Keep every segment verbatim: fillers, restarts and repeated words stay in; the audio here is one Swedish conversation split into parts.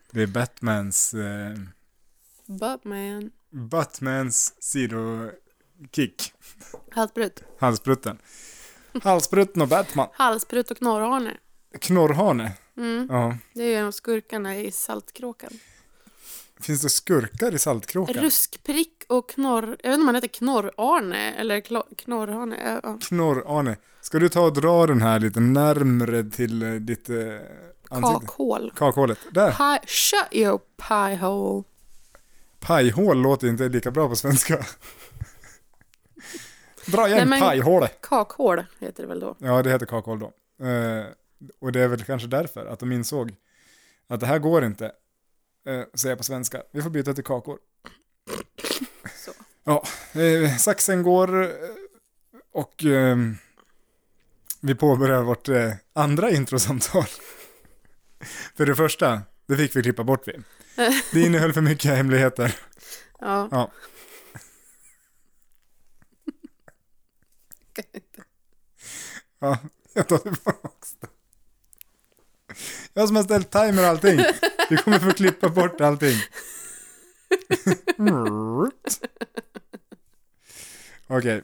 Det är Batmans... Eh, Batman. Batmans sidokick. Halsbrut. Halsbrutten. Halsbrutten och Batman. Halsbrut och knorrhane. Knorrhane. Mm. Ja. Det är ju en av skurkarna i Saltkråkan. Finns det skurkar i Saltkråkan? Ruskprick och knorr... Jag vet inte om han heter Knorrarne eller klo- Knorrhane. Ja. Knorrhane. Ska du ta och dra den här lite närmre till eh, ditt eh, ansikte? Kakhål. Kakhålet. Där. Pie, shut your pie hole. Pajhål låter inte lika bra på svenska. Dra igen Nej, men- pajhålet. Kakhål heter det väl då? Ja, det heter kakhål då. Eh, och det är väl kanske därför att de insåg att det här går inte eh, säga på svenska. Vi får byta till kakor. Så. Ja, eh, saxen går eh, och eh, vi påbörjar vårt eh, andra introsamtal. För det första, det fick vi klippa bort vid. Det innehöll för mycket hemligheter. Ja. Ja. Ja, jag tar tillbaka det. Jag som har ställt timer och allting. Vi kommer få klippa bort allting. Okej.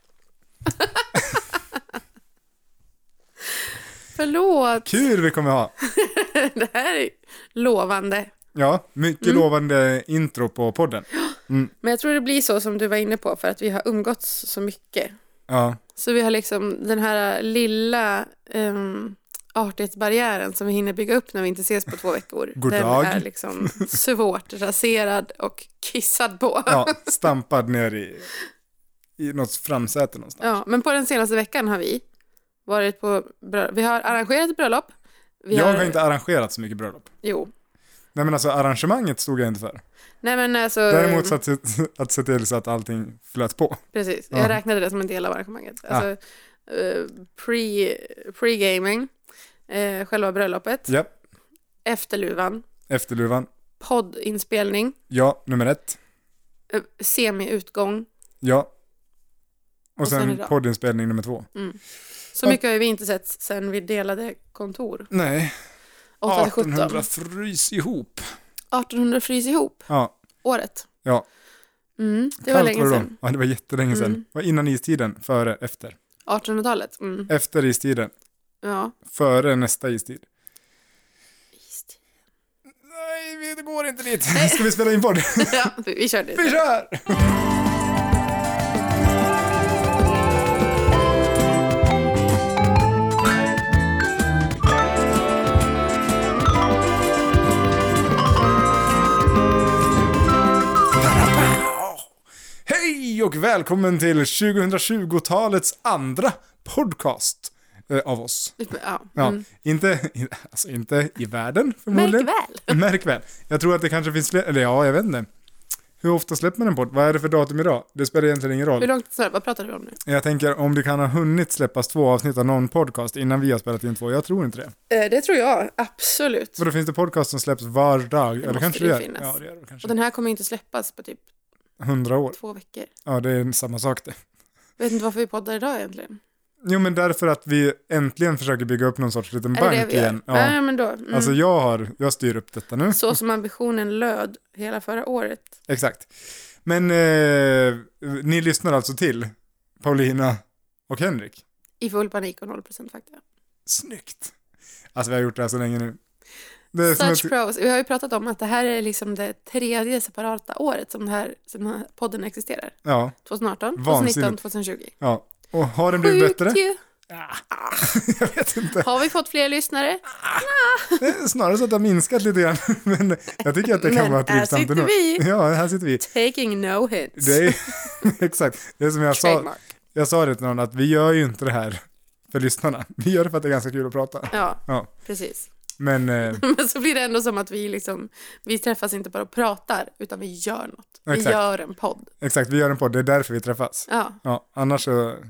Förlåt. Kul vi kommer ha. Det här är lovande. Ja, mycket Mm. lovande intro på podden. Mm. Men jag tror det blir så som du var inne på för att vi har umgåtts så mycket. Ja, Så vi har liksom den här lilla um, artighetsbarriären som vi hinner bygga upp när vi inte ses på två veckor. God den dag. är liksom svårt raserad och kissad på. ja, stampad ner i, i något framsäte någonstans. Ja, men på den senaste veckan har vi varit på bröllop. Vi har arrangerat ett bröllop. Vi Jag har... har inte arrangerat så mycket bröllop. Jo. Nej men alltså arrangemanget stod jag inte för. Nej men alltså... Däremot så att, att se till så att allting flöt på. Precis, Ja. jag räknade det som en del av arrangemanget. Alltså uh, pre, pre-gaming, uh, själva bröllopet, Ja, efterluvan, efterluvan. poddinspelning, Ja, nummer ett. uh, semi-utgång. Ja. Och, Och sen sen idag. poddinspelning nummer två. Mm. Så Ja. mycket har vi inte sett sen vi delade kontor. Nej, åtta till sjutton. artonhundra frys ihop. artonhundra frys ihop. Ja, Året. ja. Mm, det var Kallt länge det då. sedan. Ja, det var jättelänge sedan. Mm. Det var innan istiden, före, efter. artonhundratalet. Mm. Efter istiden, Ja. före nästa istid. Visst. Nej, det går inte dit. Ska vi spela in podd? Ja, vi kör det. Vi kör! Hej och välkommen till tjugohundratjugotalets andra podcast eh, av oss. Ja. Ja, Mm. inte, alltså inte i världen förmodligen. Märk väl. Märk väl. Jag tror att det kanske finns fler, eller ja, jag vet inte. Hur ofta släpper man en podd? Vad är det för datum idag? Det spelar egentligen ingen roll. Hur långt, så, vad pratar du om nu? Jag tänker om det kan ha hunnit släppas två avsnitt av någon podcast innan vi har spelat in två. Jag tror inte det. Eh, det tror jag, absolut. För då finns det podcast som släpps var dag. Eller måste kanske det det är. finnas. Ja, det är det kanske. Och den här kommer inte släppas på typ Hundra år. två veckor. Ja, det är samma sak det. Jag vet inte varför vi poddar idag egentligen. Jo, men därför att vi äntligen försöker bygga upp någon sorts liten Är det bank det vi gör? igen. Ja, Ja. men då. Mm. Alltså jag har, jag styr upp detta nu. Så som ambitionen löd hela förra året. Exakt. Men eh, ni lyssnar alltså till Paulina och Henrik. I full panik och noll procent fakta. Snyggt. Alltså vi har gjort det här så länge nu. Det är som Such ett, pros. Vi har ju pratat om att det här är liksom det tredje separata året som, det här, som den här podden existerar. ja, tjugoarton, Vansinnigt. tjugonitton, tjugotjugo. ja. Och har den blivit bättre? ju. Jag vet inte. Har vi fått fler lyssnare? Det är snarare så att det har minskat lite grann. Men jag tycker att det kan Men vara här trivsamt sitter ändå. vi. Ja, här sitter vi. Taking no hits. Det är exakt. Det är som jag sa. Trademark. Jag sa det till någon att vi gör ju inte det här för lyssnarna. Vi gör det för att det är ganska kul att prata. Ja, Ja. precis. Men eh, Men så blir det ändå som att vi liksom, vi träffas inte bara och pratar, utan vi gör något. Vi Exakt. gör en podd. exakt, vi gör en podd. Det är därför vi träffas. Ja, Ja, annars så... Eh,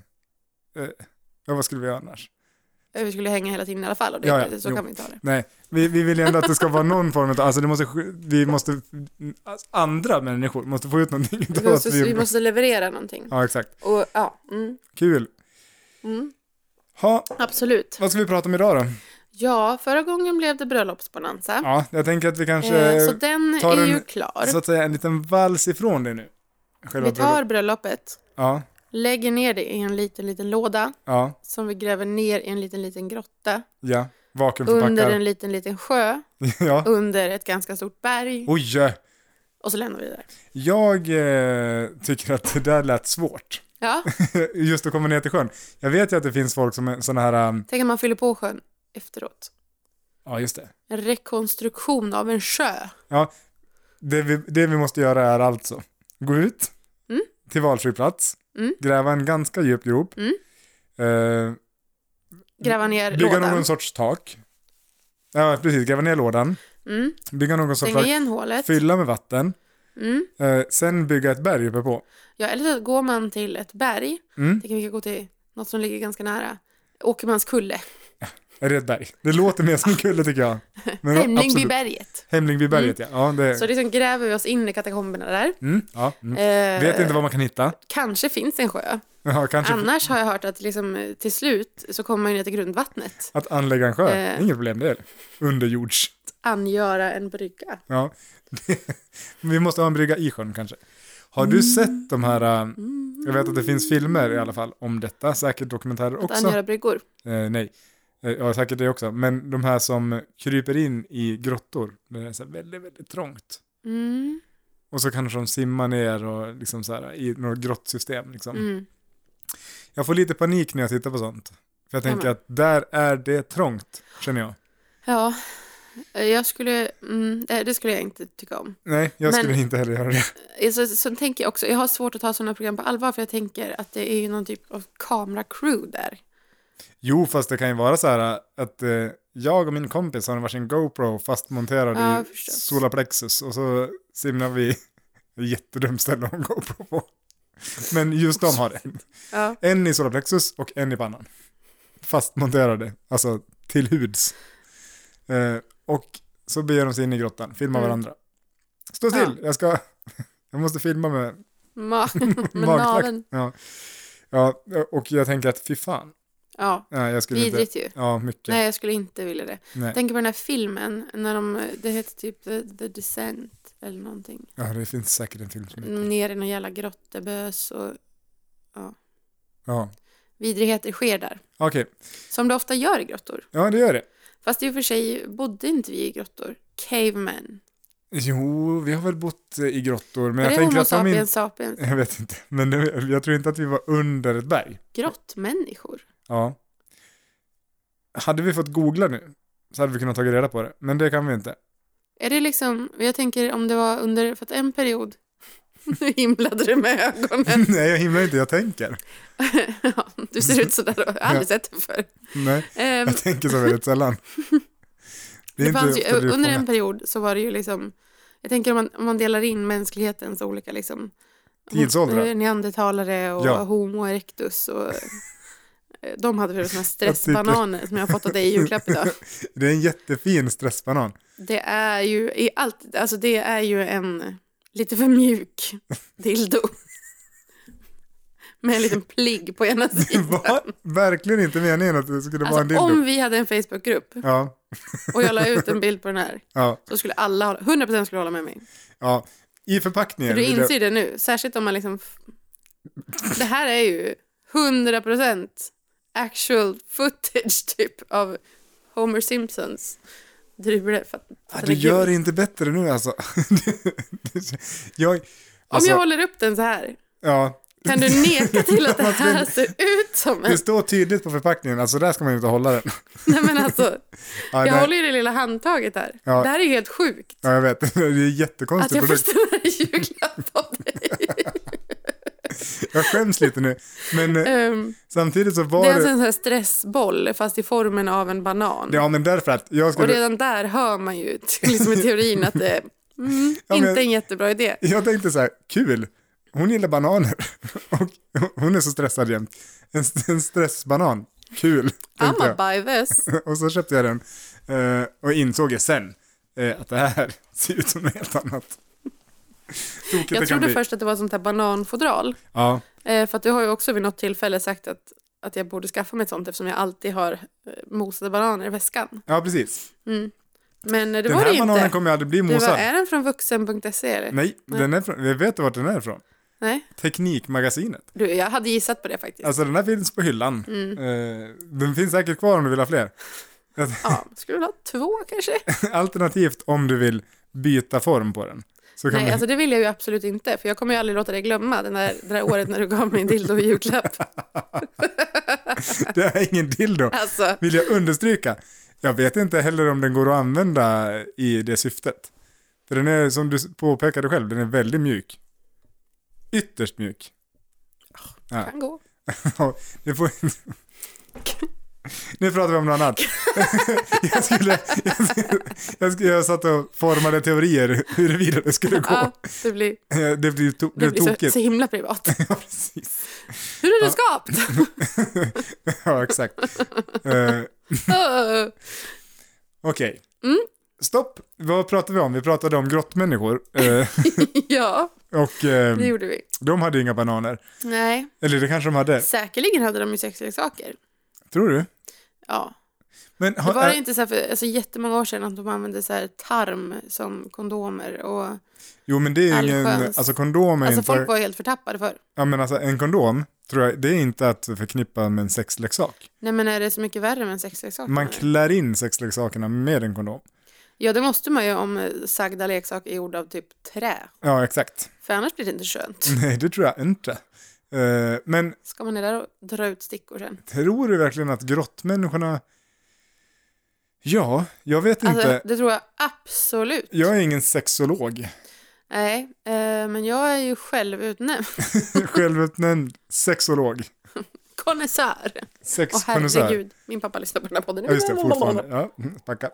ja, vad skulle vi göra annars? vi skulle hänga hela tiden i alla fall och det, Ja, ja, så jo. kan vi inte ha det. Nej, vi, vi vill ju ändå att det ska vara någon form av... Alltså det måste... Vi måste... Alltså, andra människor måste få ut någonting. Vi av måste, att vi måste leverera någonting. Ja, exakt. Och ja, mm, Kul. mm, Ha, absolut. vad ska vi prata om idag då? Ja, förra gången blev det bröllopsbonanza. Ja, jag tänker att vi kanske Eh, så den tar är en, ju klar. så att säga en liten vals ifrån det nu. Själva Vi tar bröllopet, Ja, lägger ner det i en liten, liten låda ja, som vi gräver ner i en liten, liten grotta ja. under Vakuumförpackar. en liten, liten sjö, Ja. under ett ganska stort berg Oj, och så lämnar vi det där. jag eh, tycker att det där lät svårt. Ja, Just att komma ner till sjön. Jag vet ju att det finns folk som är såna här... Um, tänk att man fyller på sjön efteråt. ja, just det. En rekonstruktion av en sjö. Ja, det vi, det vi måste göra är alltså gå ut Mm. till valfri plats, Mm. gräva en ganska djup grop, Mm. eh, Gräva ner bygga lådan. någon sorts tak. Ja, precis. Gräva ner lådan, Mm. bygga någon sorts Stänga tak, igen hålet. fylla med vatten, Mm. eh, sen bygga ett berg uppe på. Ja, eller så går man till ett berg. Mm. Tänker vi kan gå till något som ligger ganska nära. Åkermanskulle. Är det ett berg? Det låter mer som en kulle tycker jag. Men absolut. Hemlingbyberget. Hemlingbyberget, ja. ja det... Så liksom gräver vi oss in i katakomberna där. Mm, ja. Mm. Eh, Vet inte vad man kan hitta. Kanske finns en sjö. Ja, kanske Annars har jag hört att liksom, eh, till slut så kommer man ner till grundvattnet. att anlägga en sjö. Eh. Inget problem, det är det. Underjords. Angöra en brygga. Ja. Vi måste ha en brygga i sjön kanske. Har du sett de här, äh, jag vet att det finns filmer i alla fall om detta, säkert dokumentärer Att också. angöra bryggor. Eh, nej, eh, ja säkert det också. Men de här som kryper in i grottor, det är så här väldigt, väldigt trångt. Mm. Och så kanske de simmar ner och liksom så här, i något grottsystem. Liksom. Mm. Jag får lite panik när jag tittar på sånt. För jag tänker Jamen. att där är det trångt, känner jag. Ja, eh, jag skulle, mm, det det skulle jag inte tycka om. Nej, jag Men- skulle inte heller göra det. Eh, Så, så tänker jag också, jag har svårt att ta sådana program på allvar för jag tänker att det är ju någon typ av kameracrew där. Jo, fast det kan ju vara så här att eh, jag och min kompis har varsin GoPro fastmonterad Ja, i förstås. solarplexus och så simmar vi jättedumt ställe om GoPro på. Men just de har det. Ja. En i solarplexus och en i pannan. Fastmonterade, alltså till huds. Eh, och så beger de sig in i grottan, filmar Mm. varandra. Stå still, jag ska, jag måste filma med Ma- med magtakt. naveln. Ja. Ja, och jag tänker att fy fan. Ja, Nej, jag skulle vidrigt inte. ju. Ja, mycket. Nej, jag skulle inte vilja det. Nej. Jag tänker på den här filmen, när de, det heter typ The, The Descent eller någonting. Ja, det finns säkert en film som heter. Ner i någon jävla grottebös och Ja, vidrigheter sker där. okej. Som det ofta gör i grottor. Ja, det gör det. Fast i och för sig bodde inte vi i grottor. Cavemen. Jo, vi har väl bott eh, i grottor, men Var jag det tänker Homo att de inte... sapiens sapiens? Jag vet inte, men det, jag tror inte att vi var under ett berg. Grottmänniskor. Ja. Hade vi fått googla nu så hade vi kunnat ta reda på det, men det kan vi inte. Är det liksom, jag tänker om det var under, för att en period, nu himlade du med ögonen. Nej, jag himlar inte, jag tänker. Ja, du ser ut sådär då, jag har aldrig sett det förr. Nej, Ehm, jag tänker så väldigt sällan. Det är det inte fanns ju, ofta du får under en med. period så var det ju liksom, jag tänker om man, om man delar in mänsklighetens olika liksom, Tidsåldrar. neandertalare och Ja. homo erectus och eh, de hade väl såna Jag stressbananer som jag har fått av dig i julklapp idag. Det är en jättefin stressbanan. Det är ju i allt, alltså det är ju en lite för mjuk dildo. Med en liten pligg på ena Det sidan. var verkligen inte meningen att det skulle vara en Alltså dildo. om vi hade en Facebookgrupp Ja, och jag la ut en bild på den här ja, så skulle alla, hålla- hundra procent skulle hålla med mig. ja. I förpackningen. För du vill jag- inser det nu, särskilt om man liksom... Det här är ju hundra procent actual footage typ av Homer Simpsons drule. För att, för Ja, att du den är gör kul. det inte bättre nu alltså. jag, Om alltså, jag håller upp den så här, ja, kan du neka till att det här ser ut som det en... står tydligt på förpackningen, alltså där ska man ju inte hålla den. Nej men alltså, Ja, jag det, håller ju det lilla handtaget här. Ja. Det här är helt sjukt. ja, jag vet, det är en Att jättekonstig jag får produkt. stora julklapp av dig. Jag skäms lite nu. Men eh, Ehm, samtidigt så var det är det... alltså en sån här stressboll fast i formen av en banan. Ja, men därför att jag Och skulle... redan där hör man ju till, liksom i teorin att det är mm, Ja, men- inte en jättebra idé. Jag tänkte så här, kul. Hon gillar bananer. Och hon är så stressad jämt. En, en stressbanan. Kul, tänkte jag. I'mma buy this. Och så köpte jag den. eh, Och insåg jag sen eh, att det här ser ut som något helt annat. Tokigt det Jag kan trodde bli. först att det var sånt här bananfodral. Ja, Eh, för att du har ju också vid något tillfälle sagt att att jag borde skaffa mig ett sånt eftersom jag alltid har mosade bananer i väskan. Ja, precis. Mm. Men det Den var det här inte. bananen kommer ju aldrig bli Det mosad. var, är den från vuxen punkt se eller? Nej, Nej. Den är från, jag vet vart den är ifrån. Nej. Teknikmagasinet. Du, jag hade gissat på det faktiskt. Alltså den här finns på hyllan. Mm. Eh, den finns säkert kvar om du vill ha fler. Ja, skulle du ha två kanske? Alternativt om du vill byta form på den. Så kan Nej, du... alltså det vill jag ju absolut inte. För jag kommer ju aldrig låta dig glömma den där, det där året när du gav mig en dildo i julklapp. Det är ingen dildo. Alltså. Vill jag understryka. Jag vet inte heller om den går att använda i det syftet. För den är, som du påpekade själv, den är väldigt mjuk. Ytterst mjuk. Ja. Kan gå. Det får... Nu pratar vi om något annat. jag, skulle, jag, jag, skulle, jag satt och formade teorier huruvida det skulle gå. Ja, det blir, det blir, to, det det blir tokigt. så, så himla privat. Ja, precis. Hur är du Ja. skapt? Ja, exakt. Uh, Okej. Okay. Mm. Stopp. Vad pratade vi om? Vi pratade om grottmänniskor. Uh, Ja, och uh, det gjorde vi. de hade inga bananer. Nej. Eller det kanske de hade. Säkerligen hade de ju sexleksaker. Tror du? Ja. Men, Det ha, var är, det inte så här för alltså, jättemånga år sedan att de använde så här tarm som kondomer och jo, men det är ingen... allsköns. Alltså kondom är alltså inte... folk var helt förtappade för. Ja, men alltså en kondom tror jag, det är inte att förknippa med en sexleksak. Nej, men är det så mycket värre med en sexleksak? Man klär in sexleksakerna med en kondom. Ja, det måste man ju om sagda leksak är gjord av typ trä. Ja, exakt. För annars blir det inte skönt. Nej, det tror jag inte. Uh, men Ska man ner där och dra ut stickor sen? tror du verkligen att grottmänniskorna... Ja, jag vet Alltså, inte. det tror jag absolut. Jag är ingen sexolog. Nej, eh, men jag är ju självutnämnd. Självutnämnd sexolog. Konnässör. Åh Sexkonnässör. herregud, min pappa lyssnar på den här podden. Ja, just det, fortfarande. Ja, packa.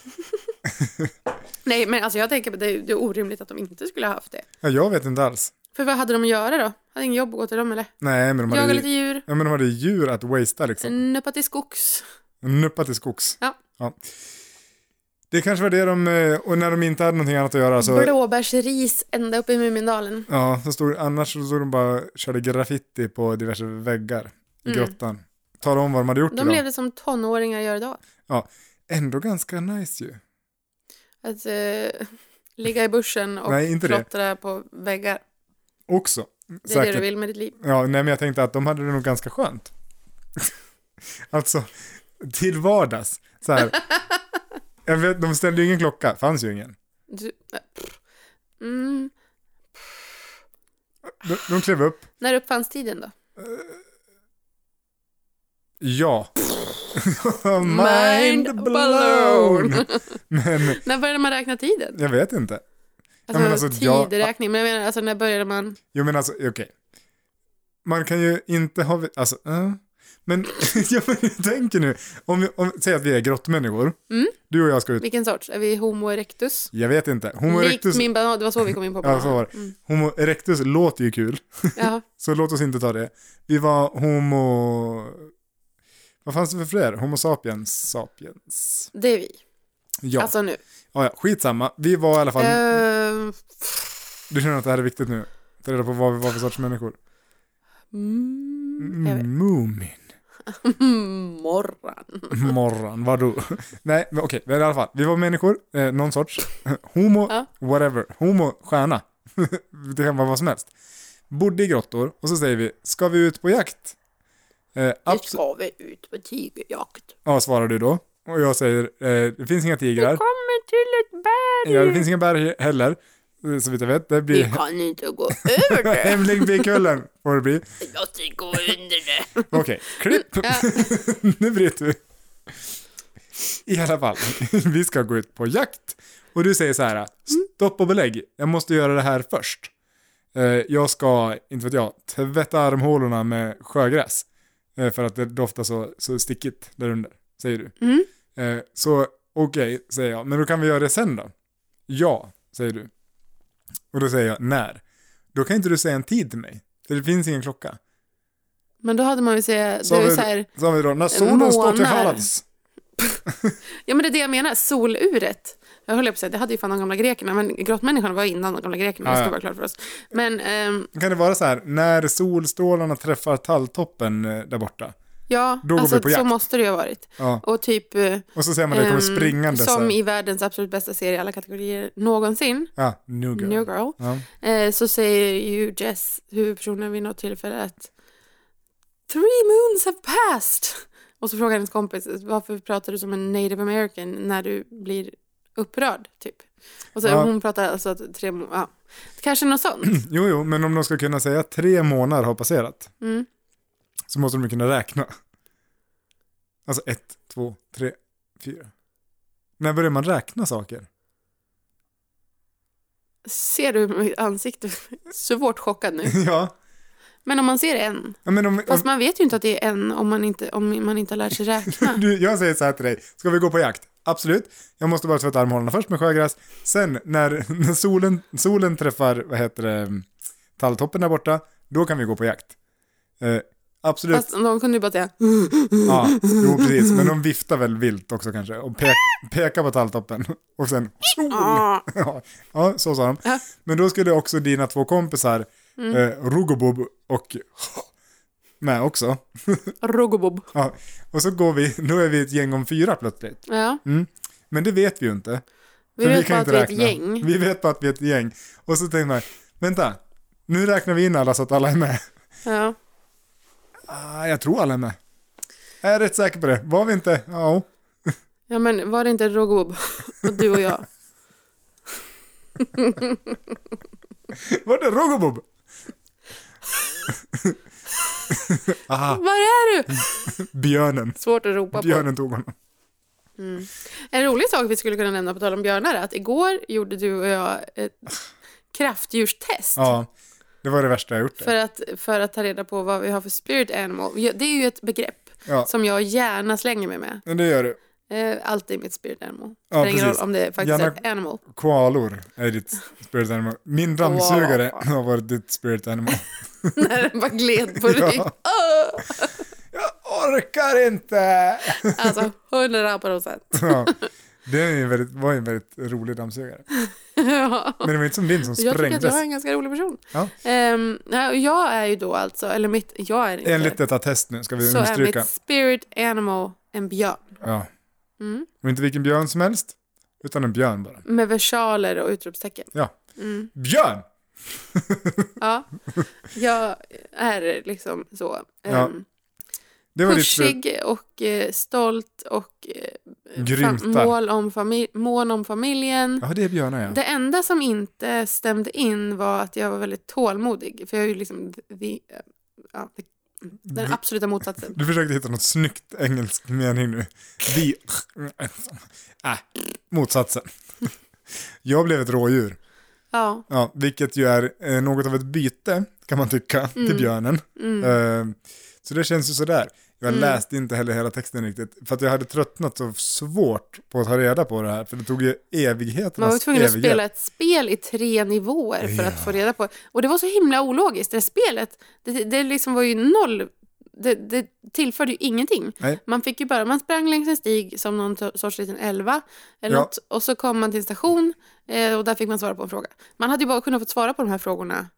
Nej, men alltså jag tänker att det är, det är orimligt att de inte skulle ha haft det. Ja, jag vet inte alls. För vad hade de att göra då? Hade ingen jobb att gå till dem eller? Nej, men de Jaga hade, lite djur, ja, men de hade djur att wastea liksom. nuppa till skogs. Nuppa till skogs. Ja. Ja. Det kanske var det de, eh, och när de inte hade någonting annat att göra så... Blåbärsris ända uppe i Mumindalen. Ja, så stod, annars så stod de bara körde graffiti på diverse väggar i Mm. grottan. Tala om vad de hade gjort De idag. levde som tonåringar gör idag. Ja, ändå ganska nice ju. Att eh, ligga i bussen och Nej, inte det. klottra på väggar. Också. Det är det du vill med ditt liv. Ja, nej, men jag tänkte att de hade det nog ganska skönt. Alltså, till vardags. Så här. Jag vet, de ställde ju ingen klocka, fanns ju ingen. Du, äh, mm. De, de klev upp. När uppfanns tiden då? Ja. Mind blown. Men När började man räkna tiden? jag vet inte. Alltså, men alltså, jag- tideräkning. Men jag menar, alltså när började man? Jo, men alltså, okej. Okay. Man kan ju inte ha... Alltså, uh. Men jag tänker nu, om vi om, säg att vi är grottmänniskor. Mm. Du och jag ska ut. Vilken sorts? Är vi homo erectus? Jag vet inte. Homo Likt erectus, min banan, det var så vi kom in på ja, banan. så var det. Mm. Homo erectus låter ju kul. Ja. Så låt oss inte ta det. Vi var homo... Vad fanns det för fler? Homo sapiens. Sapiens. Det är vi. Ja. Alltså nu. Ja, ja, skitsamma. Vi var i alla fall... Uh, Du känner att det här är viktigt nu? Ta reda på vad vi var för sorts människor. mm, jag vet. Moomin. Morran. Morran, vadå? Nej, men okej, men i alla fall. Vi var människor, eh, någon sorts. Homo, Ja. whatever. Homo, stjärna. Det kan vara vad som helst. Bodde i grottor och så säger vi, ska vi ut på jakt? Eh, Nu abs- ska vi ut på tigerjakt. ja, svarar du då. Och jag säger, eh, det finns inga Vi tigrar. kommer till ett berg. Ja, det finns inga bär he- heller. eh, Så vitt jag vet. Det Vi blir kan inte gå över det. hemlig bikullen får det bli. Låt dig gå under det. Okej, klipp. Ja. Nu bryter vi. I alla fall, vi ska gå ut på jakt. Och du säger så här, stopp och belägg. Jag måste göra det här först. Eh, Jag ska, inte vet jag, tvätta armhålorna med sjögräs. Eh, För att det doftar så, så stickigt där under, säger du. Mm. Eh, Så okej, säger jag. Men då kan vi göra det sen då? Ja, säger du. Och då säger jag, när? Då kan inte du säga en tid till mig. För det finns ingen klocka. Men då hade man ju säga, Så det är har ju vi, så här, så har vi då, när solen står till månar. halvs. ja men det är det jag menar, soluret. Jag håller på att säga, det hade ju fan de gamla grekerna, men grottmänniskan var innan de gamla grekerna, Ja, det ja. ska vara klart för oss. Men, ehm, Kan det vara så här, när solstrålarna träffar talltoppen eh, där borta, Ja, Då går alltså vi på så jakt. måste det ju ha varit. Ja. Och typ... eh, Och så ser man det kommer ehm, springande. så Som här. i världens absolut bästa serie i alla kategorier någonsin. Ja, New Girl. New Girl. Ja. Eh, så säger ju Jess, huvudpersonen vid något tillfälle att Three moons have passed. Och så frågar hennes kompis, varför pratar du som en native american när du blir upprörd, typ. Och så Ja. hon pratar alltså att tre må- ja. Kanske något sånt. Jo, jo, men om de ska kunna säga att tre månader har passerat Mm. så måste de kunna räkna. Alltså ett, två, tre, fyra. När börjar man räkna saker? Ser du mitt ansikte? Svårt chockad nu. Ja. Men om man ser en. ja men om, Fast om, man vet ju inte att det är en om man inte, om man inte har lärt sig räkna. du, jag säger så här till dig, ska vi gå på jakt? Absolut. Jag måste bara tvätta armhålorna först med sjögräs. Sen när, när solen, solen träffar, vad heter det, talltoppen där borta, då kan vi gå på jakt. Eh, absolut. Fast de kunde ju bara säga Ja, jo precis. Men de viftar väl vilt också kanske. Och pek, pekar på talltoppen. Och sen sol. ah. Ja, ja, så sa de. Ja. Men då skulle också dina två kompisar, Mm. eh, Rugobob och med också. Rogobob. Ja. Och så går vi, då är vi ett gäng om fyra plötsligt. Ja. Mm. Men det vet vi ju inte. Vi För vet kan bara att inte vi är ett räkna. gäng. Vi vet bara att vi är ett gäng. Och så tänkte man, vänta, nu räknar vi in alla så att alla är med. Ja. Ah, jag tror alla är med. Jag är rätt säker på det. Var vi inte? Ja. Ja, men var det inte Rogobob och du och jag? Var det Rogobob? Aha, Var är du? björnen. Svårt att ropa på. Björnen tog honom. Mm. En rolig sak vi skulle kunna nämna på tal om björnar är att igår gjorde du och jag ett kraftdjurstest. Ja, det var det värsta jag gjort. För att, för att ta reda på vad vi har för spirit animal. Ja, det är ju ett begrepp Ja, som jag gärna slänger mig med. men det gör du. Eh, alltid mitt spirit animal. Ja, Spelar ingen roll precis. om det faktiskt Gärna- är ett animal. Koalor är ditt spirit animal. Min dammsugare Wow. har varit ditt spirit animal. När den bara gled på rygg. Ja. Åh! Jag orkar inte! Alltså, hundra procent. Ja, det är ju en väldigt, var ju en väldigt rolig dammsugare. Ja. Men det var inte som din som Jag tycker att sprängdes. jag är en ganska rolig person. Ja. Ehm, ja, och jag är ju då alltså, eller mitt, jag är inte. Enligt detta test nu ska vi så är understryka. mitt spirit animal en björn. Ja. Mm. Och inte vilken björn som helst, utan en björn bara. Med versaler och utropstecken. Ja. Mm. Björn! Ja, jag är liksom så. Ja. ehm, Det var ditt spirit. pushig och eh, stolt och eh, Grymta. fam- mål om famil- mån om familjen. Ja, det är björnar, ja. Det enda som inte stämde in var att jag var väldigt tålmodig. För jag är ju liksom the, ja, the, den absoluta motsatsen. Du försökte hitta något snyggt engelsk mening nu. Vi... Äh, motsatsen. Jag blev ett rådjur. Ja. Ja, vilket ju är eh, något av ett byte, kan man tycka, till Mm. björnen. Mm. Eh, så det känns ju sådär. Jag Mm. läste inte heller hela texten riktigt, för att jag hade tröttnat så svårt på att ta reda på det här, för det tog ju evigheternas Man var tvungen att evighet. spela ett spel i tre nivåer för Ja. att få reda på. Och det var så himla ologiskt. Det spelet, det, det liksom var ju noll. Det, det tillförde ju ingenting. Nej. Man fick ju bara, man sprang längs en stig som någon t- sorts liten elva eller Ja. något, och så kom man till en station eh, och där fick man svara på en fråga. Man hade ju bara kunnat få svara på de här frågorna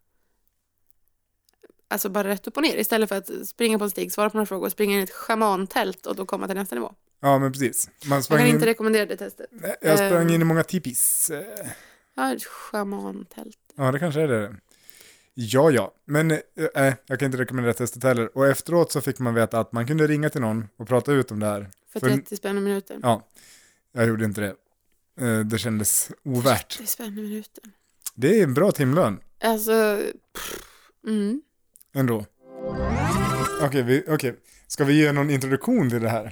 alltså bara rätt upp och ner istället för att springa på en stig, svara på några frågor och springa in i ett schamantält och då komma till nästa nivå. Ja, men precis. Man Jag sprang kan in, inte rekommendera det testet. Nej, jag sprang Ehm. in i många tipis. Eh, Ja, ett schamantält. Ja, det kanske är det. Ja, ja. Men äh, jag kan inte rekommendera testet heller. Och efteråt så fick man veta att man kunde ringa till någon och prata ut om det här. För För- trettio spänn i minuten. Ja, jag gjorde inte det. Eh, Det kändes ovärt. trettio spänn i minuten. Det är en bra timlön Alltså, pff, mm. ändå. Okej, vi, okej. Ska vi ge någon introduktion till det här?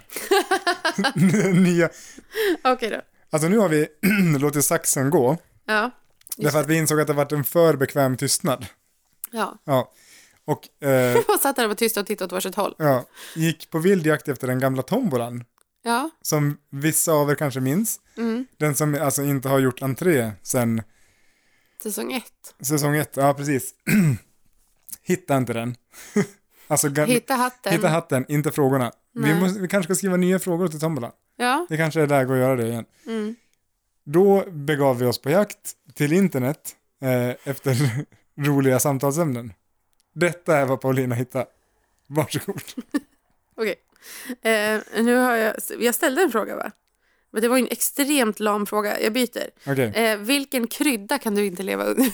Nya. Okej då. Alltså nu har vi låtit saxen gå. Ja, Därför att vi insåg att det varit en för bekväm tystnad. ja. Ja. Och eh, Jag satt där och var tyst och tittade åt varsitt håll. ja, gick på vild jakt efter den gamla tombolan. Ja. Som vissa av er kanske minns. Mm. Den som alltså inte har gjort entré sen Säsong ett. säsong ett. Ja, precis. Hitta inte den. alltså, ga- Hitta hatten. hitta hatten, inte frågorna. Vi, Nej. måste, vi kanske ska skriva nya frågor till tombolan. Ja. Det kanske är läge att göra det igen. Mm. Då begav vi oss på jakt till internet eh, efter roliga samtalsämnen. Detta är vad Paulina hittade. Varsågod. Okej. Eh, nu har jag... Jag ställde en fråga, va? Men det var ju en extremt lam fråga. Jag byter. Okej. Eh, vilken krydda kan du inte leva utan?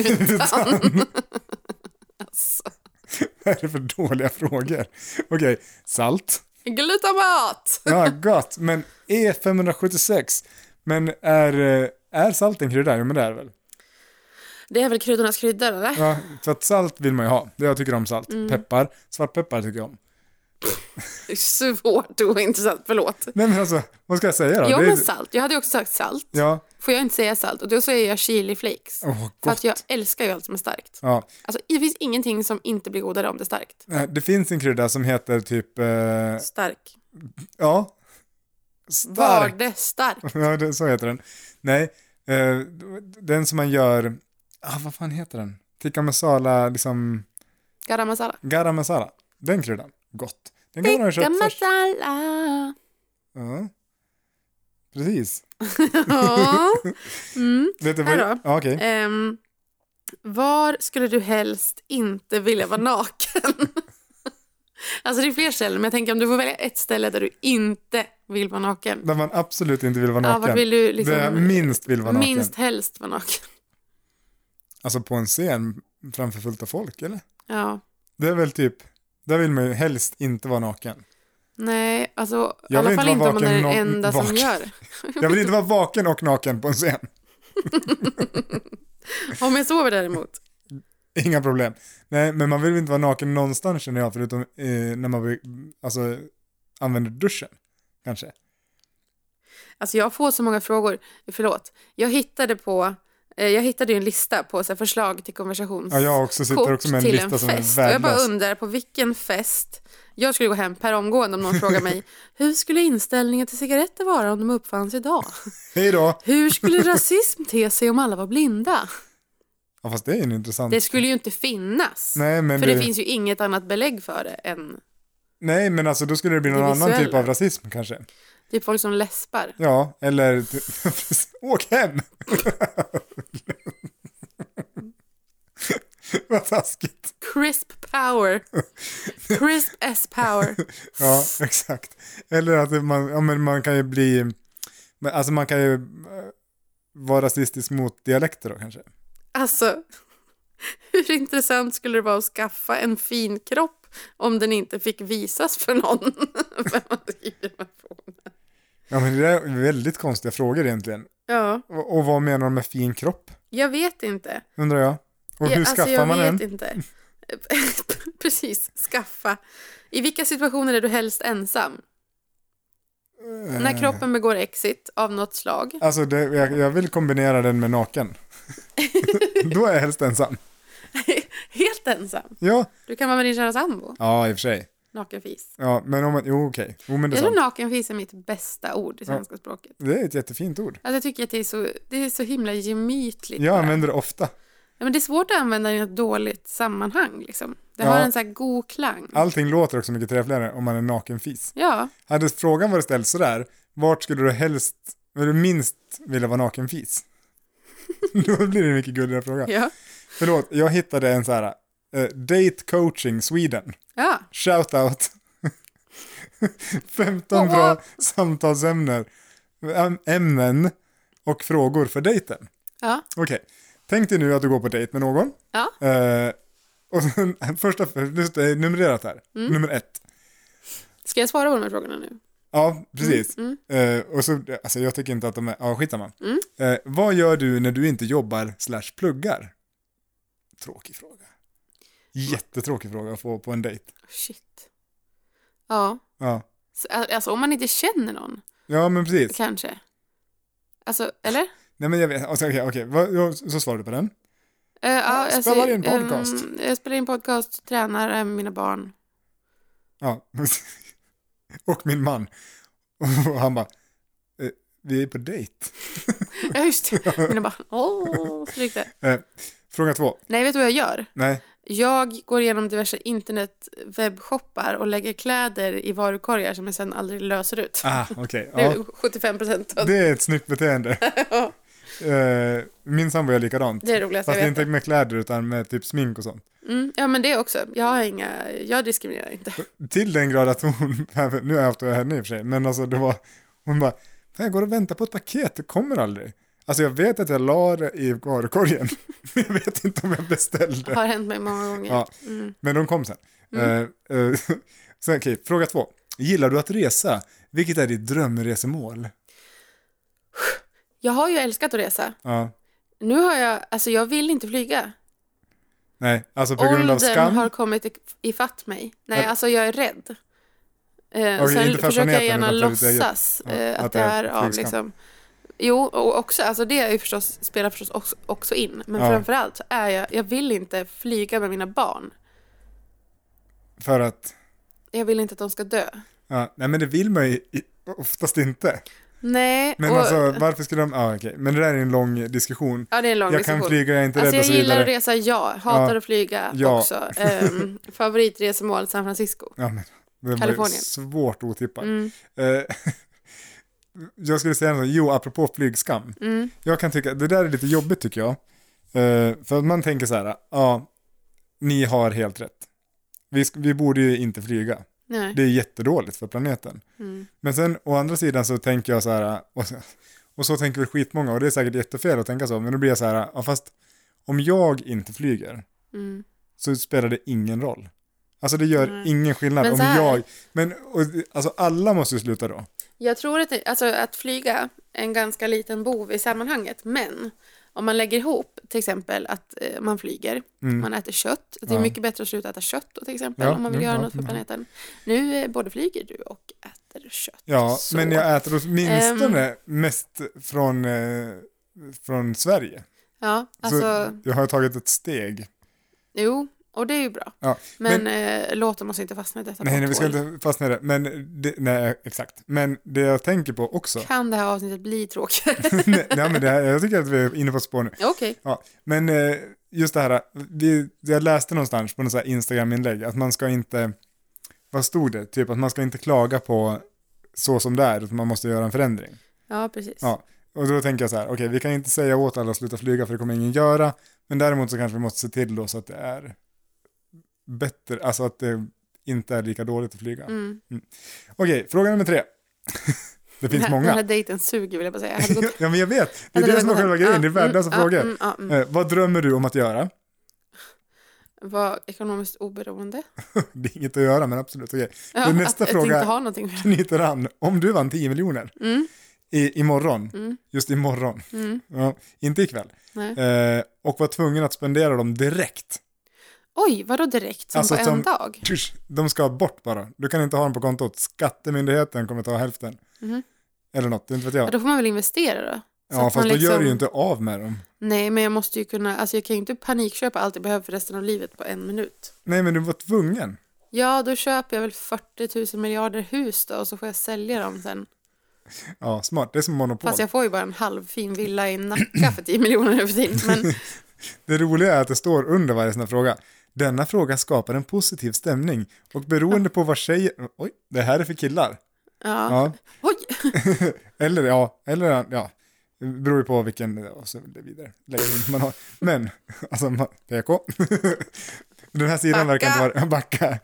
Alltså. Vad är det för dåliga frågor? Okej, salt. Glutamat! Ja, gott. Men E femhundrasjuttiosex. Men är, eh, är salt en krydda? Jo, men det är det väl. Det är väl kryddornas kryddor, eller? Ja, för att salt vill man ju ha. Det jag tycker om salt. Mm. Peppar. Svartpeppar tycker jag om. Det är svårt och intressant, förlåt. Nej, men alltså, vad ska jag säga då? Ja, Det är- men salt. Jag hade ju också sagt salt. Ja, Får jag inte säga salt? Och då säger jag chili flakes. åh, För gott. att jag älskar ju allt som är starkt. Ja. Alltså, det finns ingenting som inte blir godare om det är starkt. Eh, Det finns en krydda som heter typ, eh, Stark. ja, Var stark. det stark? Ja, det, så heter den. Nej, eh, den som man gör, ah, vad fan heter den? Tikka masala, liksom, Garam masala. garam masala. Den kryddan, gott. Den kan man ha Tikka köpt först. masala. Ja, precis. Ja. Mm. Vet du Här vad? då. Ja, okej. Ehm, var skulle du helst inte vilja vara naken? Alltså det är fler ställen, men jag tänker om du får välja ett ställe där du inte vill vara naken. Där man absolut inte vill vara Ja, naken. vart vill du liksom, Där jag minst vill vara naken. minst helst vara naken? Alltså på en scen framför fullt av folk, eller? Ja. Det är väl typ, där vill man ju helst inte vara naken. Nej, alltså i Jag vill alla fall inte inte vara om man är den vaken, enda som vaken. gör det. Jag vill inte vara vaken och naken på en scen. Om jag sover däremot. Inga problem. Nej, men man vill inte vara naken någonstans känner jag, förutom eh, när man vill, alltså, använder duschen, kanske. Alltså jag får så många frågor. Förlåt. Jag hittade på eh, jag hittade ju en lista på så här, förslag till konversations. Ja, jag också sitter också med en till lista en som är fest. Och jag bara värdelös. undrar på vilken fest jag skulle gå hem per omgående om någon frågar mig hur skulle inställningen till cigaretter vara om de uppfanns idag? Hej då! Hur skulle rasism te sig om alla var blinda? Ja, fast det är en intressant. Det skulle ju inte finnas. Nej, men för det... det finns ju inget annat belägg för det än Nej, men alltså då skulle det bli någon Det annan typ visuella. av rasism kanske. typ folk som läspar. Ja, eller åk hem! Vad taskigt. Crisp power. Crisp S power. Ja, exakt. Eller att man, ja, men man kan ju bli, men alltså man kan ju eh, vara rasistisk mot dialekter då kanske. Alltså, hur intressant skulle det vara att skaffa en fin kropp om den inte fick visas för någon? Vem hade skrivit de här frågorna? Ja, men det är väldigt konstiga frågor egentligen. Ja, Och, och vad menar de med fin kropp, jag vet inte. undrar jag. Och hur jag, alltså, skaffar jag man vet en? inte. Precis, skaffa. I vilka situationer är du helst ensam? När kroppen begår exit av något slag. Alltså, det, jag, jag vill kombinera den med naken. Då är jag helst ensam. Helt ensam. Ja, Du kan vara med din kära sambo. ja i och för sig. Nakenfis. Ja, men om man, jo okej. Jo, men det är Jag tror sant. nakenfis är mitt bästa ord i svenska språket. Det är ett jättefint ord. Alltså, jag tycker att det är så, det är så himla gemytligt. Jag bara. använder det ofta. Ja, men det är svårt att använda i ett dåligt sammanhang. Liksom. Det Ja. har en så här god klang. Allting låter också mycket trevligare om man är nakenfis. Ja, Hade frågan varit ställd sådär, vart skulle du helst, eller minst vilja vara nakenfis? Då blir det en mycket gulligare fråga. ja, Förlåt, jag hittade en så här, eh, Date Coaching Sweden. ja. Shout out. femton bra samtalsämnen, äm- ämnen och frågor för dejten. Ja. Okej, tänk dig nu att du går på dejt med någon. Ja. Eh, och sen, första, det är numrerat här, Mm. nummer ett. Ska jag svara på de här frågorna nu? Ja, precis. Mm, Eh, och så, alltså jag tycker inte att de är, ja skitsamma. Mm. Eh, vad gör du när du inte jobbar slash pluggar? Tråkig fråga. Jättetråkig fråga att få på en dejt. Shit. Ja. Ja, Så, alltså om man inte känner någon, ja men precis. kanske. Alltså, eller? Nej men jag vet, alltså, okej, okej. Vad- ja, så svarar du på den. Uh, ja, alltså, spelar in podcast. ehm, jag spelar in podcast, tränar äh, mina barn. Ja. Och min man. Och han bara, eh, vi är på dejt. Ja, just det. Mina barn. Åh, stryk det. Eh, fråga två. Nej, vet du vad jag gör? Nej. Jag går igenom diverse internet webbshoppar och lägger kläder i varukorgar som jag sen aldrig löser ut. Ah, okej. Det är Ja. sjuttiofem procent av Det är ett snyggt beteende. Ja. Eh, min sambo är likadant. Det är roligast Fast jag vet. inte med kläder utan med typ smink och sånt. Mm, ja, men det också. Jag har inga, jag diskriminerar inte. Till den grad att hon, nu har jag haft det henne i och för sig, men alltså det var, hon bara, fan, jag går och väntar på ett paket, det kommer aldrig. Alltså jag vet att jag la det i varukorgen, men jag vet inte om jag beställde. Har hänt mig många gånger. Ja, Mm. men de kom sen. Mm. Uh, uh, så okej, okay, fråga två. Gillar du att resa? Vilket är ditt drömresemål? Jag har ju älskat att resa. Ja. Nu har jag, alltså jag vill inte flyga. Nej, alltså på grund av Åldern skam. har kommit i- ifatt mig. Nej, Ja. alltså jag är rädd. Eh, Okej, sen inte för försöker jag planeten, gärna utan för ditt eget. låtsas Ja, eh, att, att det det är är av flygskam. liksom. Jo, och också, alltså det är ju förstås, spelar förstås också, också in. Men Ja. framförallt så är jag, jag vill inte flyga med mina barn. För att, Jag vill inte att de ska dö. ja, nej men det vill man ju i- oftast inte. Nej, Men och, alltså varför skulle de, ja okej, men det där är en lång diskussion. ja, det är en lång Jag diskussion. kan flyga, jag är inte Alltså rädd och jag så gillar vidare. att resa, ja. Hatar Ja. att flyga Ja. också. Um, favoritresemål San Francisco. Ja, men det var ju Kalifornien. svårt otippat. Mm, Eh, jag skulle säga något, jo, apropå flygskam. mm, Jag kan tycka, det där är lite jobbigt tycker jag. Eh, för att man tänker så här, ja, ni har helt rätt. Vi, sk- vi borde ju inte flyga. nej. Det är jättedåligt för planeten. Mm, Men sen å andra sidan så tänker jag så här, och, och så tänker väl skitmånga, och det är säkert jättefel att tänka så, men då blir jag så här, ja, fast om jag inte flyger mm. så spelar det ingen roll. Alltså det gör Nej. ingen skillnad Men om så här- jag, men och, alltså alla måste ju sluta då. Jag tror att, det, alltså, att flyga är en ganska liten bov i sammanhanget, men om man lägger ihop till exempel att eh, man flyger, Mm. man äter kött, det är Ja. mycket bättre att sluta äta kött då, till exempel, Ja, om man vill mm, göra ja, något för mm. planeten. Nu eh, både flyger du och äter kött. Ja, Så. men jag äter åtminstone Ehm. mest från, eh, från Sverige. Ja, alltså, Så jag har tagit ett steg. jo, och det är ju bra. Ja, Men, eh, låt oss inte fastna i detta nej, nej, vi ska potthål. inte fastna i det. Men det, nej, exakt. Men det jag tänker på också. Kan det här avsnittet bli tråkigt? nej, men det här, jag tycker att vi är inne på ett spår nu. Okej. Ja, men eh, just det här, vi, jag läste någonstans på något så här Instagram-inlägg att man ska inte, vad stod det? Typ att man ska inte klaga på så som det är, utan man måste göra en förändring. Ja, precis. Ja, och då tänker jag så här, okej, vi kan inte säga åt alla att sluta flyga för det kommer ingen göra, men däremot så kanske vi måste se till då så att det är bättre, alltså att det inte är lika dåligt att flyga. Mm. Okej, fråga nummer tre. Det finns Den här- många. Den här dejten suger vill jag bara säga. Jag hade gått- Ja, men jag vet, det är hade det som är gått själva hem. grejen, det är Ja, värdelösa mm, frågor. Ja, mm, ja, mm. Eh, vad drömmer du om att göra? Var ekonomiskt oberoende. Det är inget att göra, men absolut. Okej. Ja, Så nästa att, fråga att inte ha någonting. knyter an. Om du vann tio miljoner Mm, i, imorgon, mm, just imorgon, mm, ja, inte ikväll, nej. eh, och var tvungen att spendera dem direkt. Oj, vadå direkt? Som Alltså på en som- dag? Tush, de ska bort bara. Du kan inte ha dem på kontot. Skattemyndigheten kommer ta hälften. Mhm. Eller något, inte vet Ja, jag. då får man väl investera då? Så Ja, att fast man då gör liksom- du ju inte av med dem. Nej, men jag måste ju kunna, alltså jag kan ju inte panikköpa allt jag behöver för resten av livet på en minut. Nej, men du var tvungen. Ja, då köper jag väl fyrtio tusen miljarder hus då och så får jag sälja dem sen. Ja, smart. Det är som monopol. Fast jag får ju bara en halvfin villa i Nacka för tio miljoner nu för tiden. Men Det roliga är att det står under varje sån här fråga. Denna fråga skapar en positiv stämning och beroende på vad tjejer... Oj, det här är för killar. ja, Ja. oj! Eller ja, eller ja. Det beror ju på vilken, och så vidare, läggning man har. Men, alltså, man- P K. Den här sidan Backa. verkar inte vara, backa.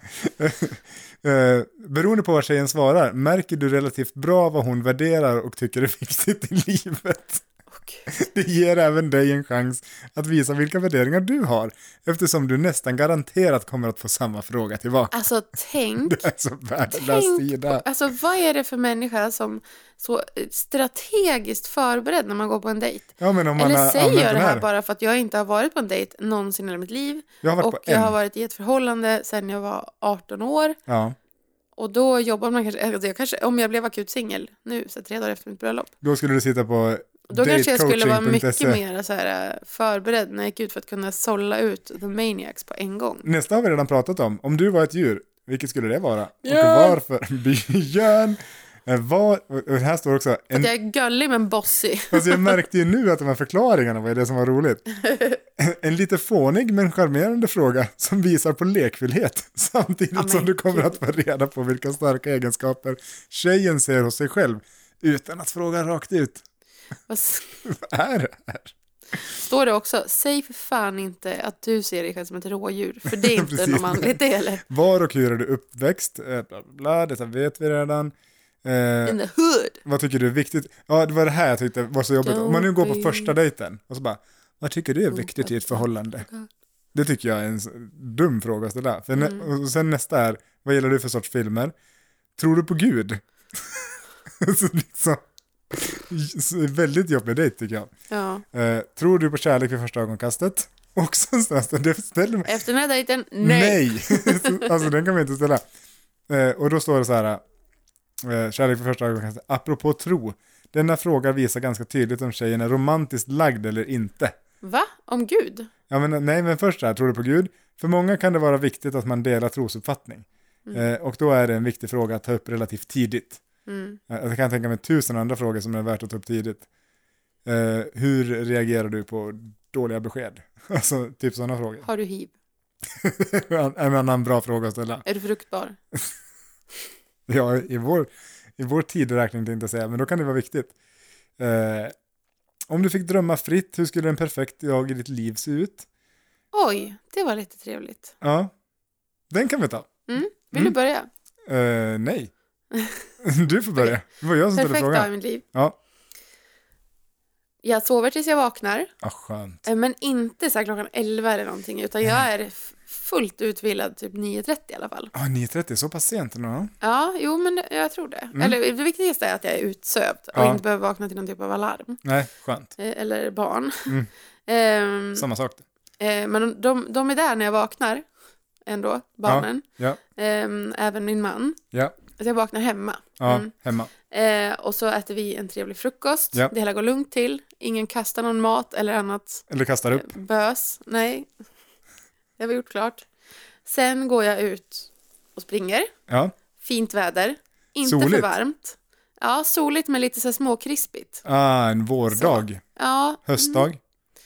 Eh, beroende på vad tjejen svarar, märker du relativt bra vad hon värderar och tycker är viktigt i livet. Åh, Det ger även dig en chans att visa vilka värderingar du har, eftersom du nästan garanterat kommer att få samma fråga tillbaka. alltså tänk, Det är så värdelös tänk sida. alltså vad är det för människa som så eh, strategiskt förberedd när man går på en dejt? Ja, men om man Eller har säger använt jag det den här här. bara för att jag inte har varit på en dejt någonsin i hela mitt liv Jag har varit och på jag en. har varit i ett förhållande sedan jag var arton år Ja, och då jobbar man kanske, alltså jag kanske om jag blev akut singel nu så tre dagar efter mitt bröllop då skulle du sitta på då kanske jag skulle vara mycket datecoaching.se. mer så här, eh, förberedd när jag gick ut för att kunna sålla ut the maniacs på en gång. Nästa har vi redan pratat om. Om du var ett djur, vilket skulle det vara? Björn. Och varför? Björn. Eh, Var, och här står också, Att en, jag är gullig men bossig. fast jag märkte ju nu att de här förklaringarna var det som var roligt. En, en lite fånig men charmerande fråga som visar på lekfullhet samtidigt Ja, men som du kommer gud. att få reda på vilka starka egenskaper tjejen ser hos sig själv utan att fråga rakt ut. Vad s- Vad är det här? Står det också, säg för fan inte att du ser dig själv som ett rådjur. För det är inte Precis. något manligt det heller. Var och hur är du uppväxt? Eh, Bla, bla, bla, detta vet vi redan. Eh, In the hood. vad tycker du är viktigt? Ja, det var det här jag tyckte var så jobbigt. Om man nu går på första dejten och så bara, vad tycker du är viktigt i ett förhållande? Det tycker jag är en s- dum fråga att ställa. För Mm. nä- och sen nästa är, vad gillar du för sorts filmer? Tror du på Gud? så liksom, så väldigt jobbig dejt tycker jag. Ja. Eh, tror du på kärlek vid första ögonkastet? Också så det ställer mig. Efter den här dejten, nej. Nej. Så, alltså den kan man inte ställa. Eh, och då står det så här, eh, kärlek vid första ögonkastet. Apropå tro, denna fråga visar ganska tydligt om tjejen är romantiskt lagd eller inte. Va? Om Gud? Ja, men, nej, men först här, tror du på Gud? För många kan det vara viktigt att man delar trosuppfattning. Mm. Eh, och då är det en viktig fråga att ta upp relativt tidigt. Mm. Eh, jag kan tänka mig tusen andra frågor som är värt att ta upp tidigt. Eh, hur reagerar du på dåliga besked? Alltså, typ sådana frågor. Har du hiv? En annan bra fråga att ställa. Är du fruktbar? Ja, i vår, i vår tideräkning tänkte jag säga, men då kan det vara viktigt. Eh, om du fick drömma fritt, hur skulle en perfekt dag i ditt liv se ut? Oj, det var lite trevligt. Ja, den kan vi ta. Mm. Vill Mm. du börja? Eh, nej. Du får börja. Det var jag som ställde Perfekt dag i frågan. mitt liv. Ja. Jag sover tills jag vaknar. Ah, skönt. Eh, Men inte så här klockan elva eller någonting. Utan jag är f- fullt utvilad typ nio trettio i alla fall. Ah, nio trettio, så pass sent nu. Ja, jo men det- jag tror det. Eller det viktigaste är att jag är utsövd. Och Ja. inte behöver vakna till någon typ av alarm. Nej, skönt. Eh, Eller barn. Mm. Ehm, Samma sak. eh, men de, de, de är där när jag vaknar. Ändå, barnen. Ja, Ehm, även min man. ja, Så jag vaknar hemma. ja, Mm. hemma. Eh, och så äter vi en trevlig frukost. Ja. Det hela går lugnt till. Ingen kastar någon mat eller annat Eller kastar eh, upp. bös. Nej, det har vi gjort klart. Sen går jag ut och springer. Ja, Fint väder. Inte för Soligt. varmt. Ja, soligt men lite så här småkrispigt. ah, en vårdag. Ja, Höstdag.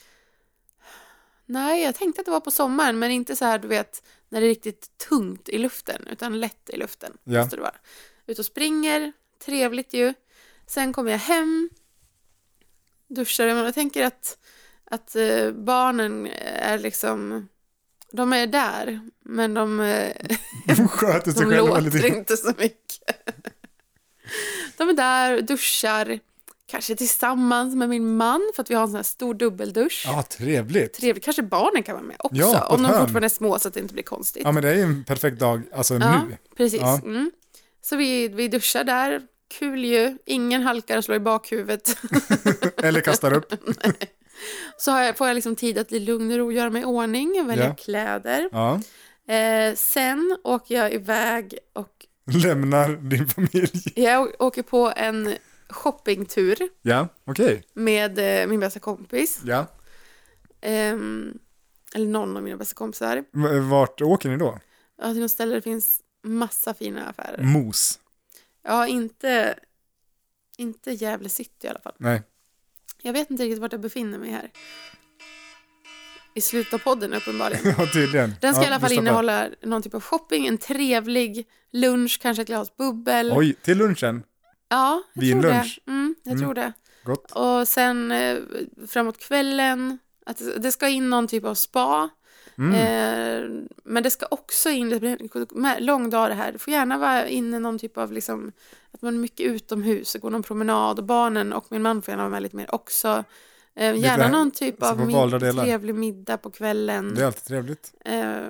nej, jag tänkte att det var på sommaren, men inte så här, du vet, när det är riktigt tungt i luften, utan lätt i luften. Ja. Måste det vara. Ut och springer, trevligt ju. Sen kommer jag hem, duschar. Men jag tänker att, att eh, barnen är liksom, de är där, men de, eh, De sköter sig de själva låter lite. inte så mycket. De är där, duschar, kanske tillsammans med min man, för att vi har en sån här stor dubbeldusch. Ja, trevligt. Trevligt. Kanske barnen kan vara med också. Ja, på om ett de hörn. fortfarande är små så att det inte blir konstigt. Ja, men det är ju en perfekt dag, alltså Ja, nu. precis. Ja. Mm. Så vi, vi duschar där. Kul ju. Ingen halkar och slår i bakhuvudet. Eller kastar upp. Så har jag, får jag liksom tid att bli lugn och ro, göra mig i ordning, välja Ja. kläder. Ja. Eh, sen åker jag iväg och Lämnar din familj. jag å- åker på en shoppingtur Ja, okej. med eh, min bästa kompis. Ja. Ehm, eller någon av mina bästa kompisar. V- Vart åker ni då? Ja, till något ställe där det finns massa fina affärer. Mos. Ja, inte, inte Gävle city i alla fall. Nej. Jag vet inte riktigt vart jag befinner mig här. I slutet av podden uppenbarligen. Ja, tydligen. Den ska ja, i alla fall vi stoppar. innehålla någon typ av shopping, en trevlig lunch, kanske ett glas bubbel. Oj, till lunchen. Ja, jag Vinlunch. tror det. Mm, jag Mm. tror det. Gott. Och sen eh, framåt kvällen, att det, det ska in någon typ av spa. Mm. Eh, men det ska också in, det blir en lång dag det här. Det får gärna vara inne någon typ av liksom, att man är mycket utomhus, går någon promenad och barnen och min man får gärna vara med lite mer också. Eh, Lite gärna här- någon typ alltså av på valda mid- delar. trevlig middag på kvällen. Det är alltid trevligt. Eh,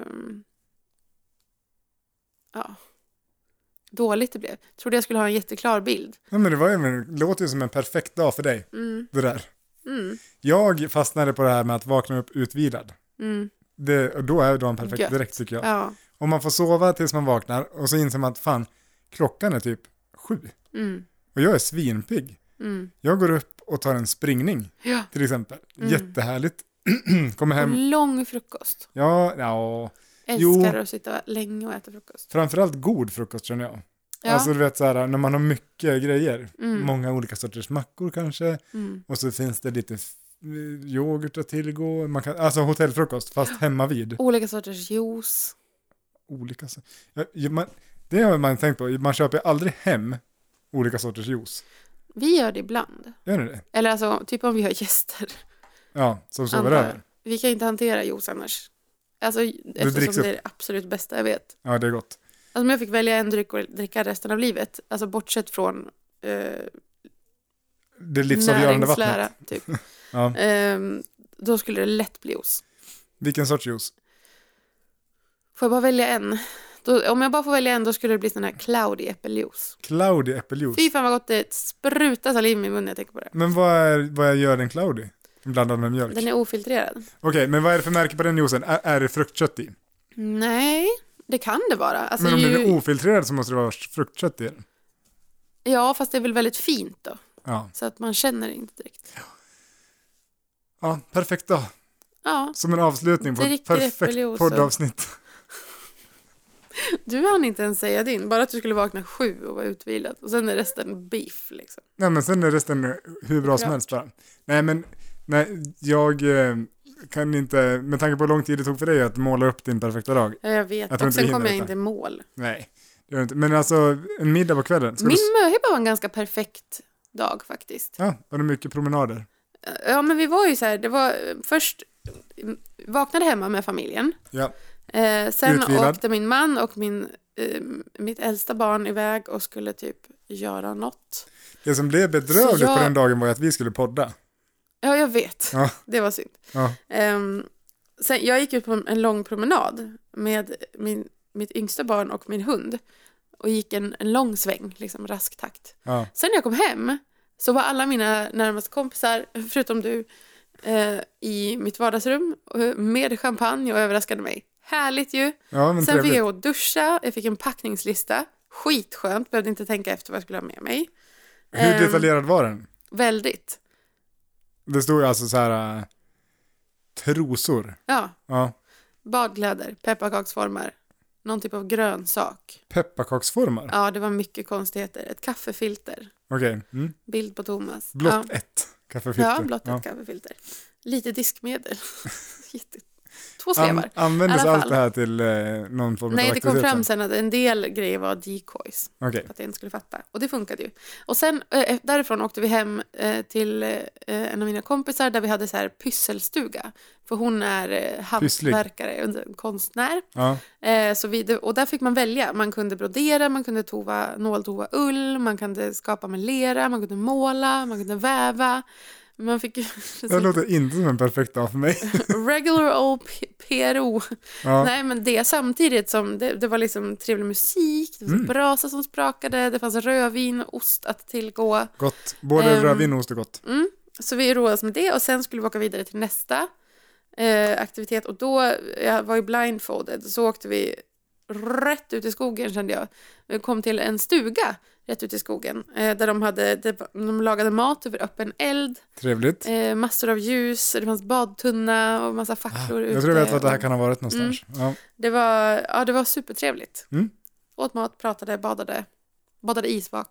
ja. Dåligt det blev. Trodde jag skulle ha en jätteklar bild. Ja, men det, var ju, men det låter ju som en perfekt dag för dig. Mm, Det där. mm, Jag fastnade på det här med att vakna upp utvilad. mm. Det, och då är dagen perfekt Gött. direkt tycker jag. Ja. Om man får sova tills man vaknar och så inser man att fan, klockan är typ sju. Mm, Och jag är svinpigg. mm. Jag går upp och tar en springning Ja. till exempel. Mm. Jättehärligt. Kommer Och hem. lång frukost. Ja, ja. Älskar Jo. att sitta länge och äta frukost. Framförallt god frukost känner jag. Ja. Alltså du vet så här, när man har mycket grejer. Mm. Många olika sorters mackor kanske. Mm. Och så finns det lite f- yoghurt att tillgå. Man kan, alltså hotellfrukost fast hemma vid. Olika sorters juice. Olika så- ja, ja, man, det har man tänkt på. Man köper aldrig hem olika sorters juice. Vi gör det ibland. Gör ni det? Eller alltså, typ om vi har gäster. Ja, som sover Antar jag. över. Vi kan inte hantera juice annars. Alltså, eftersom dricks det upp. är det absolut bästa jag vet. Ja, det är gott. Alltså om jag fick välja en dryck och dricka resten av livet, alltså bortsett från eh, Det livsavgörande näringslära, vattnet. typ. Ja. eh, då skulle det lätt bli juice. Vilken sorts juice? Får jag bara välja en? Då, om jag bara får välja en, då skulle det bli sån här cloudy äppeljuice. Cloudy äppeljuice. Fy fan vad gott, det sprutar saliv i min mun när jag tänker på det. Men vad är, vad gör den cloudy? Blandad med mjölk. Den är ofiltrerad. Okej, men vad är det för märke på den juicen? Är, är det fruktkött i? Nej, det kan det vara. Alltså, Men om ju, den är ofiltrerad så måste det vara fruktkött i den. Ja, fast det är väl väldigt fint då. Ja. Så att man känner inte direkt. Ja, perfekt då. Ja, Som en avslutning på ett Dricker perfekt äppeljuice. poddavsnitt. du hann inte ens säga din. Bara att du skulle vakna sju och vara utvilad. Och sen är resten beef liksom. Nej, men sen är resten hur bra som Klart. helst bara. Nej, men nej, jag eh, kan inte, med tanke på hur lång tid det tog för dig att måla upp din perfekta dag. Ja, jag vet. Jag tror och inte sen vi kommer jag hinner inte i mål. Nej, det gör det inte. Men alltså, en middag på kvällen. Ska Min du... möhippa var en ganska perfekt dag faktiskt. Ja, var det mycket promenader? Ja, men vi var ju så här, det var först vaknade hemma med familjen. Ja. Eh, sen Utvilad. åkte min man och min, eh, mitt äldsta barn iväg och skulle typ göra något. Det som blev bedrövligt Så jag- på den dagen var att vi skulle podda. Ja, jag vet. Ja. Det var synd. Ja. Ehm, sen, jag gick ut på en lång promenad med min, mitt yngsta barn och min hund. Och gick en, en lång sväng, liksom rask takt. Ja. Sen när jag kom hem så var alla mina närmaste kompisar, förutom du, eh, i mitt vardagsrum eh, med champagne och överraskade mig. Härligt ju. Ja, men Sen fick trevligt. jag gå och duscha, jag fick en packningslista. Skitskönt, behövde inte tänka efter vad jag skulle ha med mig. Hur Ehm, detaljerad var den? Väldigt. Det stod ju alltså så här äh, trosor. Ja, Ja. badkläder, pepparkaksformar, någon typ av grönsak. Pepparkaksformar. Ja, det var mycket konstigheter. Ett kaffefilter, Okej. Mm. bild på Thomas. Blott ja. ett kaffefilter. Ja, blott ett Ja. kaffefilter. Lite diskmedel. Jätte- Två An- slevar. användes I alla allt fall. det här till eh, någon form Nej, av det kom aktivitet fram sen att en del grejer var decoys. Okej. För att jag inte skulle fatta. Och det funkade ju. Och sen eh, därifrån åkte vi hem eh, till eh, en av mina kompisar där vi hade så här pysselstuga. För hon är eh, hantverkare, en konstnär. Ja. Eh, så vi, och där fick man välja. Man kunde brodera, man kunde tova, nåltova ull, man kunde skapa med lera, man kunde måla, man kunde väva. Man fick Det låter inte som en perfekt dag för mig. regular old P- PRO. Ja. Nej, men det samtidigt som det, det var liksom trevlig musik, det var Mm. brasa som sprakade, det fanns rödvin och ost att tillgå. Gott. Både Ehm, rödvin och ost är gott. Mm. Så vi roade oss med det och sen skulle vi åka vidare till nästa eh, aktivitet och då, jag var ju blindfolded, så åkte vi rätt ut i skogen kände jag. Vi kom till en stuga rätt ut i skogen eh, där de, hade, de lagade mat över öppen eld, Trevligt. eh, massor av ljus, det fanns badtunna och massa facklor ute. Jag tror jag vet vart det här och- kan ha varit någonstans. Ja. Det var, ja, det var supertrevligt. Mm. Åt mat, pratade, badade. Badade isvak.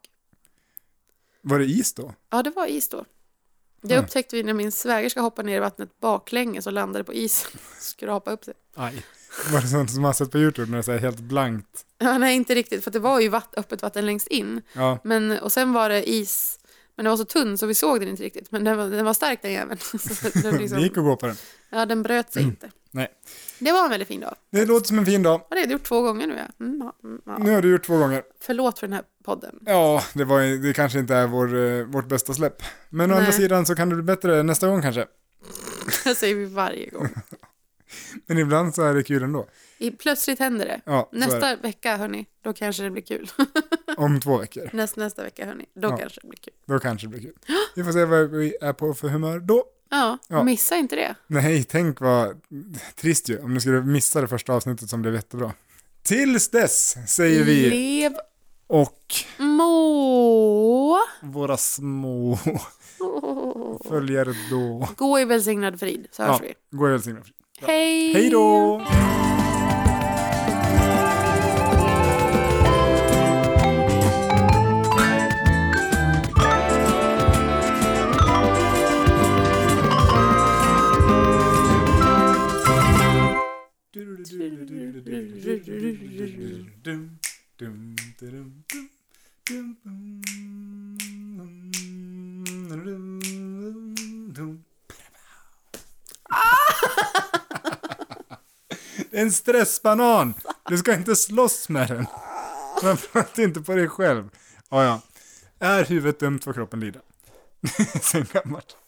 Var det is då? Ja, det var is då. Det Mm. upptäckte vi när min svägerska hoppade ner i vattnet baklänges och landade på isen. Skrapa upp sig. Aj. Var det sånt som man har sett på YouTube när det är helt blankt? Ja, nej, inte riktigt. För det var ju vatt, öppet vatten längst in. Ja. Men, och sen var det is. Men den var så tunn så vi såg den inte riktigt. Men den var, den var stark den jäveln. Så den, Det liksom, gick att gå på den. ja, den bröt sig inte. Nej. Det var en väldigt fin dag. Det låter som en fin dag. Och det har jag gjort två gånger nu. Ja. Mm, ja, mm, ja. Nu har du gjort två gånger. Förlåt för den här podden. Ja, det, var, det kanske inte är vår, eh, vårt bästa släpp. Men å Nej. andra sidan så kan det bli bättre nästa gång kanske. Det säger vi varje gång. Men ibland så är det kul ändå. I, plötsligt händer det. Ja, så är Nästa vecka, hörni, då kanske det blir kul. det. Om två veckor. Näst, nästa vecka, hörni, då Ja. kanske det blir kul. Då kanske det blir kul. Vi får se vad vi är på för humör då. Ja, Ja. missa inte det. Nej, tänk vad trist ju om du skulle missa det första avsnittet som blev jättebra. Tills dess säger vi Lev och må. våra små följare då. Gå i välsignad frid, så hörs Ja, vi. gå i välsignad frid. Ja. Hej! Hej då! Dum, dum, dum, dum, dum, dum. En stressbanan! Du ska inte slåss med den. Framförallt inte på dig själv. Ja, ja. Är huvudet dumt för kroppen lida? Sen gammalt.